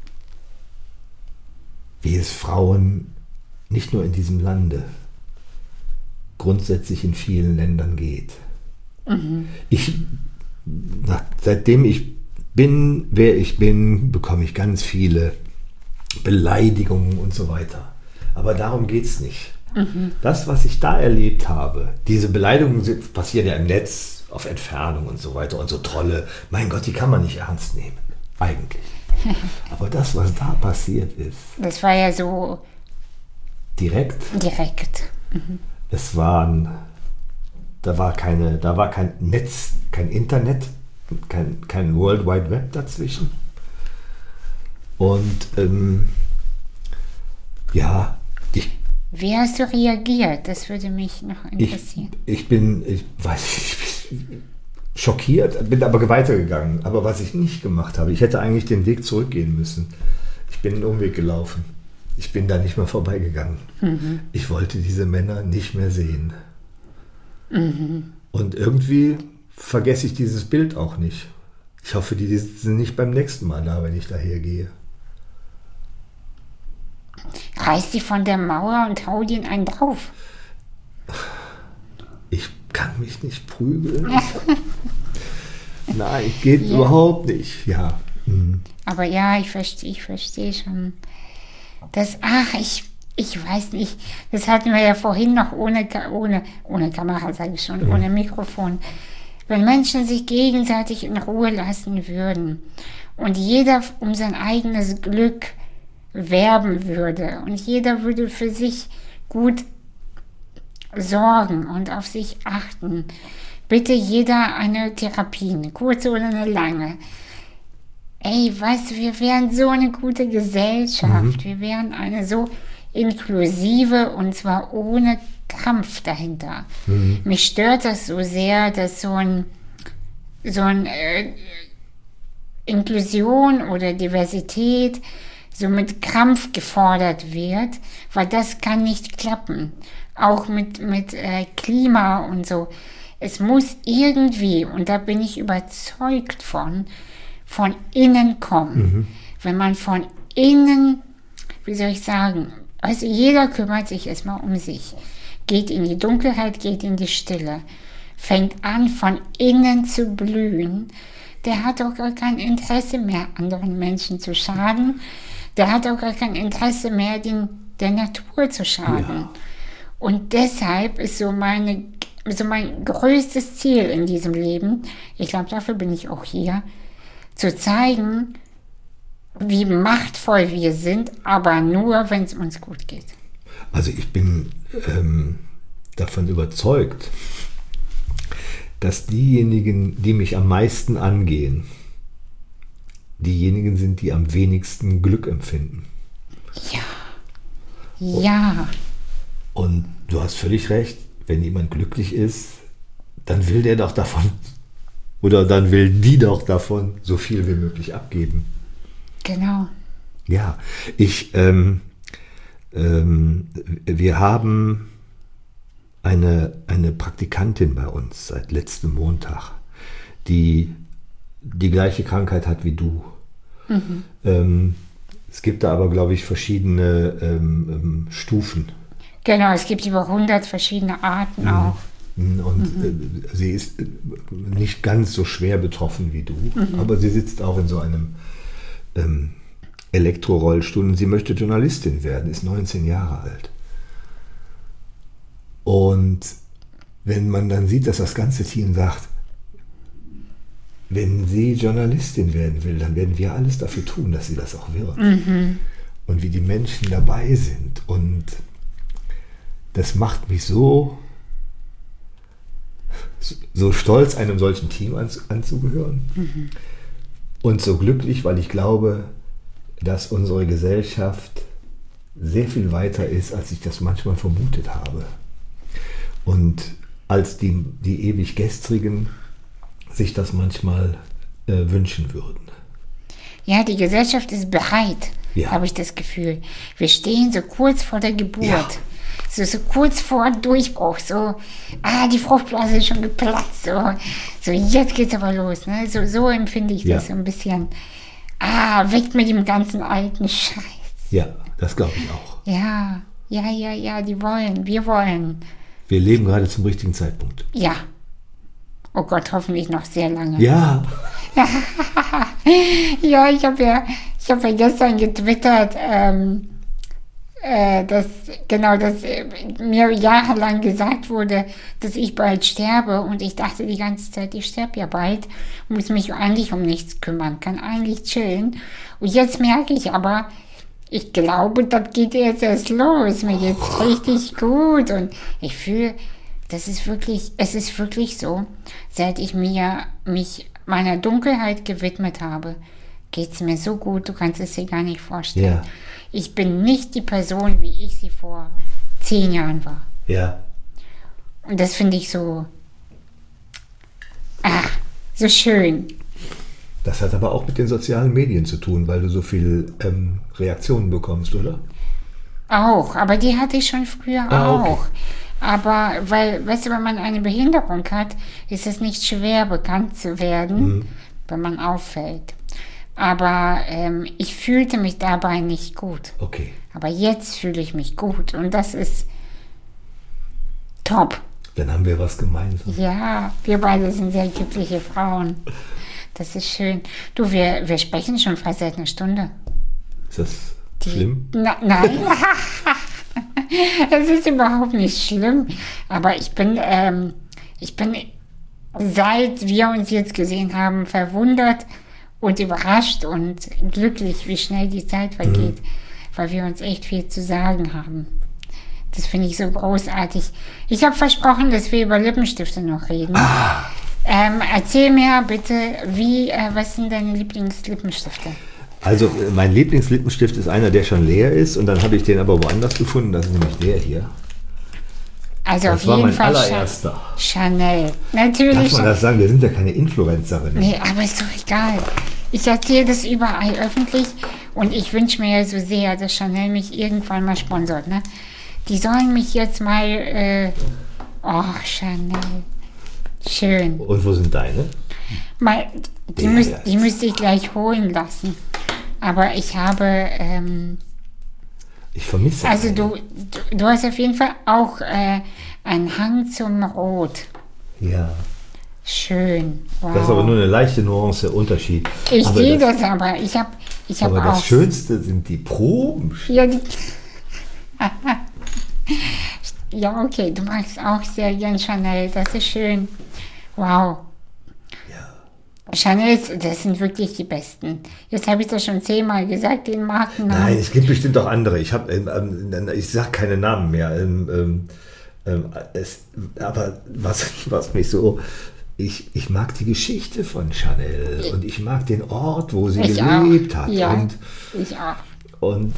wie es Frauen nicht nur in diesem Lande, grundsätzlich in vielen Ländern geht. Seitdem ich bin, wer ich bin, bekomme ich ganz viele Beleidigungen und so weiter. Aber darum geht es nicht. Das, was ich da erlebt habe, diese Beleidigungen passieren ja im Netz, auf Entfernung und so weiter und so Trolle. Mein Gott, die kann man nicht ernst nehmen, eigentlich. Aber das, was da passiert ist... Das war ja so... Direkt. Es waren... Da war kein Netz, kein Internet, kein World Wide Web dazwischen. Und Wie hast du reagiert? Das würde mich noch interessieren. Ich bin schockiert, bin aber weitergegangen. Aber was ich nicht gemacht habe, ich hätte eigentlich den Weg zurückgehen müssen. Ich bin einen Umweg gelaufen. Ich bin da nicht mehr vorbeigegangen. Ich wollte diese Männer nicht mehr sehen. Und irgendwie vergesse ich dieses Bild auch nicht. Ich hoffe, die sind nicht beim nächsten Mal da, wenn ich daher gehe. Reiß die von der Mauer und hau den einen drauf. Ich kann mich nicht prügeln. Nein, geht überhaupt nicht. Ja. Aber ja, ich verstehe schon. Ich weiß nicht, das hatten wir ja vorhin noch ohne Kamera, sage ich schon, ohne Mikrofon. Wenn Menschen sich gegenseitig in Ruhe lassen würden und jeder um sein eigenes Glück werben würde und jeder würde für sich gut sorgen und auf sich achten, bitte jeder eine Therapie, eine kurze oder eine lange. Ey, weißt du, wir wären so eine gute Gesellschaft, wir wären eine so inklusive und zwar ohne Kampf dahinter. Mich stört das so sehr, dass so ein Inklusion oder Diversität so mit Kampf gefordert wird, weil das kann nicht klappen. Auch mit Klima und so. Es muss irgendwie, und da bin ich überzeugt von innen kommen. Wenn man von innen, wie soll ich sagen, also jeder kümmert sich erstmal um sich. Geht in die Dunkelheit, geht in die Stille. Fängt an, von innen zu blühen. Der hat auch gar kein Interesse mehr, anderen Menschen zu schaden. Der hat auch gar kein Interesse mehr, der Natur zu schaden. Ja. Und deshalb ist so mein größtes Ziel in diesem Leben, ich glaube, dafür bin ich auch hier, zu zeigen, wie machtvoll wir sind, aber nur, wenn es uns gut geht. Also ich bin davon überzeugt, dass diejenigen, die mich am meisten angehen, diejenigen sind, die am wenigsten Glück empfinden. Ja. Und du hast völlig recht, wenn jemand glücklich ist, dann will der doch davon, oder dann will die doch davon so viel wie möglich abgeben. Genau. Ja, wir haben eine Praktikantin bei uns seit letztem Montag, die gleiche Krankheit hat wie du. Es gibt da aber, glaube ich, verschiedene Stufen. Genau, es gibt über 100 verschiedene Arten auch. Und sie ist nicht ganz so schwer betroffen wie du, aber sie sitzt auch in so einem Elektrorollstuhl und sie möchte Journalistin werden, ist 19 Jahre alt. Und wenn man dann sieht, dass das ganze Team sagt, wenn sie Journalistin werden will, dann werden wir alles dafür tun, dass sie das auch wird. Und wie die Menschen dabei sind. Und das macht mich so stolz, einem solchen Team anzugehören. Und so glücklich, weil ich glaube, dass unsere Gesellschaft sehr viel weiter ist, als ich das manchmal vermutet habe. Und als die ewig Gestrigen sich das manchmal wünschen würden. Ja, die Gesellschaft ist bereit, habe ich das Gefühl. Wir stehen so kurz vor der Geburt. Ja. So kurz vor Durchbruch. So, die Fruchtblase ist schon geplatzt. So jetzt geht's aber los. Ne? So empfinde ich das so ein bisschen. Weg mit dem ganzen alten Scheiß. Ja, das glaube ich auch. Ja, wir wollen. Wir leben gerade zum richtigen Zeitpunkt. Ja. Oh Gott, hoffentlich noch sehr lange. Ja. Ja, ich hab ja gestern getwittert, dass mir jahrelang gesagt wurde, dass ich bald sterbe und ich dachte die ganze Zeit, ich sterbe ja bald, muss mich eigentlich um nichts kümmern, kann eigentlich chillen. Und jetzt merke ich aber, ich glaube, das geht jetzt erst los, mir geht's richtig gut und ich fühle, es ist wirklich so, seit ich mich meiner Dunkelheit gewidmet habe, geht es mir so gut, du kannst es dir gar nicht vorstellen. Ja. Ich bin nicht die Person, wie ich sie vor 10 Jahren war. Ja. Und das finde ich so schön. Das hat aber auch mit den sozialen Medien zu tun, weil du so viel Reaktionen bekommst, oder? Auch, aber die hatte ich schon früher auch. Okay. Aber, weißt du, wenn man eine Behinderung hat, ist es nicht schwer, bekannt zu werden, wenn man auffällt. Aber ich fühlte mich dabei nicht gut. Okay. Aber jetzt fühle ich mich gut und das ist top. Dann haben wir was gemeinsam. Ja, wir beide sind sehr glückliche Frauen. Das ist schön. Du, wir sprechen schon fast seit einer Stunde. Ist das schlimm? Nein, es ist überhaupt nicht schlimm. Aber ich bin, seit wir uns jetzt gesehen haben, verwundert und überrascht und glücklich, wie schnell die Zeit vergeht, weil wir uns echt viel zu sagen haben. Das finde ich so großartig. Ich habe versprochen, dass wir über Lippenstifte noch reden. Erzähl mir bitte, was sind deine Lieblingslippensstifte? Also mein Lieblingslippenstift ist einer, der schon leer ist und dann habe ich den aber woanders gefunden. Das ist nämlich der hier. Also das auf war jeden mein Fall allererster. Chanel. Natürlich. Darf man das sagen? Wir sind ja keine Influencerin. Nee, aber ist doch egal. Ich erzähle das überall öffentlich und ich wünsche mir ja so sehr, dass Chanel mich irgendwann mal sponsort. Ne? Die sollen mich jetzt mal... Chanel. Schön. Und wo sind deine? Die müsste ich gleich holen lassen. Aber ich habe... ich vermisse Also einen. du hast auf jeden Fall auch einen Hang zum Rot. Ja. Schön. Wow. Das ist aber nur eine leichte Nuance Unterschied. Ich sehe das aber. Ich hab aber auch... das Schönste sind die Proben. Ja, ja, okay, du magst auch sehr gern Chanel. Das ist schön. Wow. Ja. Chanel, das sind wirklich die besten. Jetzt habe ich das schon 10-mal gesagt, den Markennamen. Nein, es gibt bestimmt auch andere. Ich sage keine Namen mehr. Aber was mich so... Ich mag die Geschichte von Chanel und ich mag den Ort, wo sie gelebt hat. Ja, ich auch. Und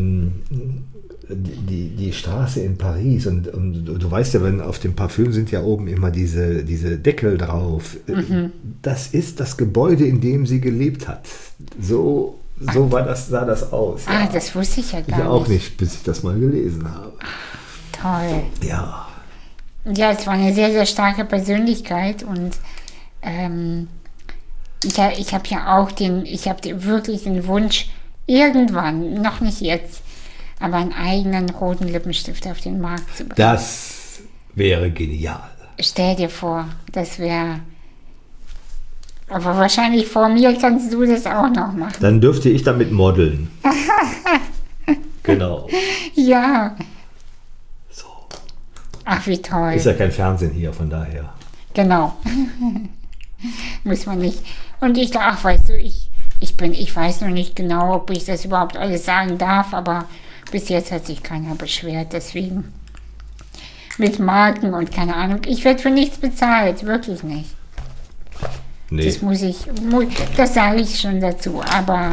die Straße in Paris und du weißt ja, wenn auf dem Parfüm sind ja oben immer diese Deckel drauf. Das ist das Gebäude, in dem sie gelebt hat. So sah das aus. Ja. Das wusste ich ja gar nicht. Ich auch nicht, bis ich das mal gelesen habe. Toll. Ja. Ja, es war eine sehr, sehr starke Persönlichkeit und ich habe ja auch wirklich den Wunsch, irgendwann, noch nicht jetzt, aber einen eigenen roten Lippenstift auf den Markt zu bringen. Das wäre genial. Stell dir vor, das wäre... Aber wahrscheinlich vor mir kannst du das auch noch machen. Dann dürfte ich damit modeln. Genau. Ja. So. Ach, wie toll. Ist ja kein Fernsehen hier, von daher. Genau. Muss man nicht. Und ich dachte, ach, weißt du, ich weiß noch nicht genau, ob ich das überhaupt alles sagen darf, aber bis jetzt hat sich keiner beschwert, deswegen mit Marken und keine Ahnung. Ich werde für nichts bezahlt, wirklich nicht. Nee. Das sage ich schon dazu, aber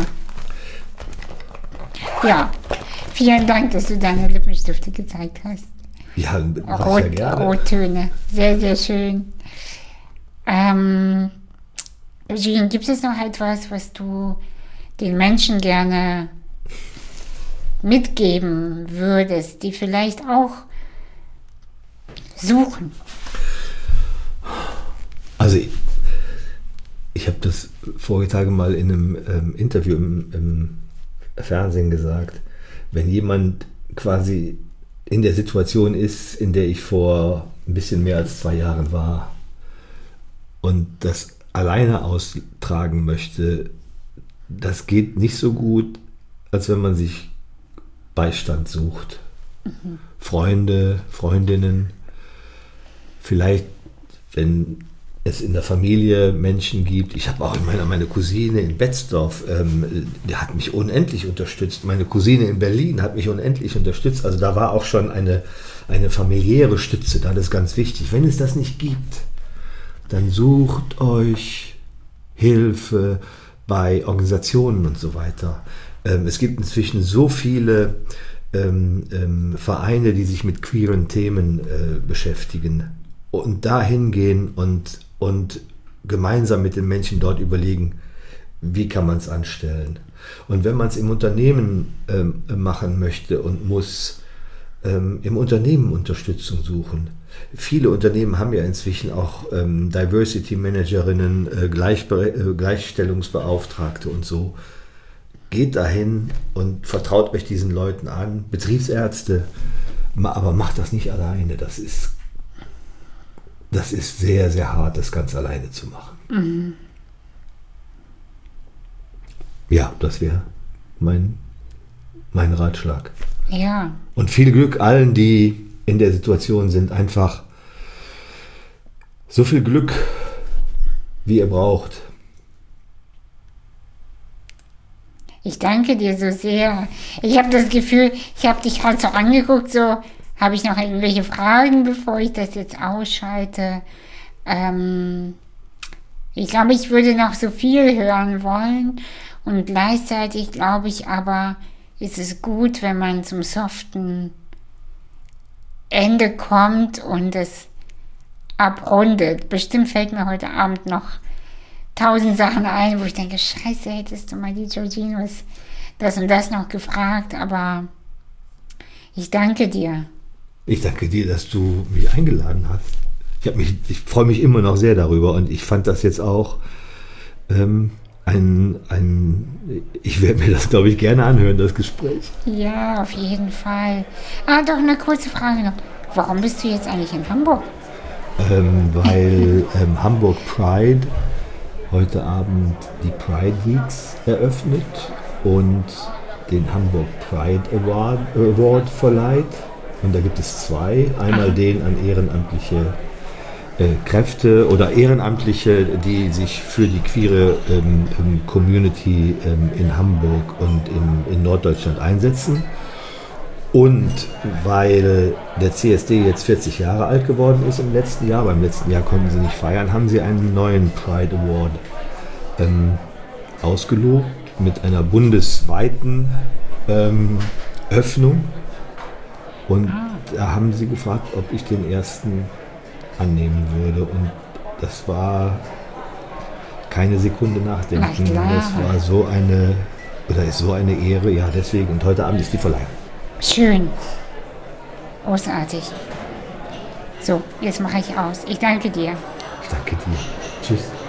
ja, vielen Dank, dass du deine Lippenstifte gezeigt hast. Ja, mach ich ja gerne. Rottöne, sehr, sehr schön. Jean, gibt es noch etwas, was du den Menschen gerne mitgeben würdest, die vielleicht auch suchen? Also ich habe das vorige Tage mal in einem Interview im Fernsehen gesagt, wenn jemand quasi in der Situation ist, in der ich vor ein bisschen mehr als 2 Jahren war und das alleine austragen möchte, das geht nicht so gut, als wenn man sich Beistand sucht. Freunde, Freundinnen, vielleicht, wenn es in der Familie Menschen gibt. Ich habe auch meine Cousine in Betzdorf, die hat mich unendlich unterstützt. Meine Cousine in Berlin hat mich unendlich unterstützt. Also da war auch schon eine familiäre Stütze, das ist ganz wichtig. Wenn es das nicht gibt, dann sucht euch Hilfe bei Organisationen und so weiter. Es gibt inzwischen so viele Vereine, die sich mit queeren Themen beschäftigen und dahin gehen und gemeinsam mit den Menschen dort überlegen, wie kann man es anstellen. Und wenn man es im Unternehmen machen möchte und muss, im Unternehmen Unterstützung suchen. Viele Unternehmen haben ja inzwischen auch Diversity Managerinnen, Gleichstellungsbeauftragte und so. Geht dahin und vertraut euch diesen Leuten an, Betriebsärzte, aber macht das nicht alleine. Das ist sehr, sehr hart, das ganz alleine zu machen. Mhm. Ja, das wäre mein Ratschlag. Ja. Und viel Glück allen, die in der Situation sind. Einfach so viel Glück, wie ihr braucht. Ich danke dir so sehr. Ich habe das Gefühl, ich habe dich gerade so angeguckt, so, habe ich noch irgendwelche Fragen, bevor ich das jetzt ausschalte? Ich glaube, ich würde noch so viel hören wollen und gleichzeitig glaube ich aber, ist es gut, wenn man zum soften Ende kommt und es abrundet. Bestimmt fällt mir heute Abend noch 1000 Sachen ein, wo ich denke, scheiße, hättest du mal die Georginos das und das noch gefragt, aber ich danke dir. Ich danke dir, dass du mich eingeladen hast. Ich freue mich immer noch sehr darüber und ich fand das jetzt auch ich werde mir das, glaube ich, gerne anhören, das Gespräch. Ja, auf jeden Fall. Doch eine kurze Frage noch. Warum bist du jetzt eigentlich in Hamburg? Weil Hamburg Pride heute Abend die Pride Weeks eröffnet und den Hamburg Pride Award verleiht. Und da gibt es zwei. Einmal den an ehrenamtliche Kräfte oder Ehrenamtliche, die sich für die queere Community in Hamburg und in Norddeutschland einsetzen. Und weil der CSD jetzt 40 Jahre alt geworden ist im letzten Jahr, beim letzten Jahr konnten sie nicht feiern, haben sie einen neuen Pride Award ausgelobt mit einer bundesweiten Öffnung. Und da haben sie gefragt, ob ich den ersten annehmen würde. Und das war keine Sekunde nachdenken. Das war ist so eine Ehre. Ja, deswegen. Und heute Abend ist die Verleihung. Schön. Großartig. So, jetzt mache ich aus. Ich danke dir. Ich danke dir. Tschüss.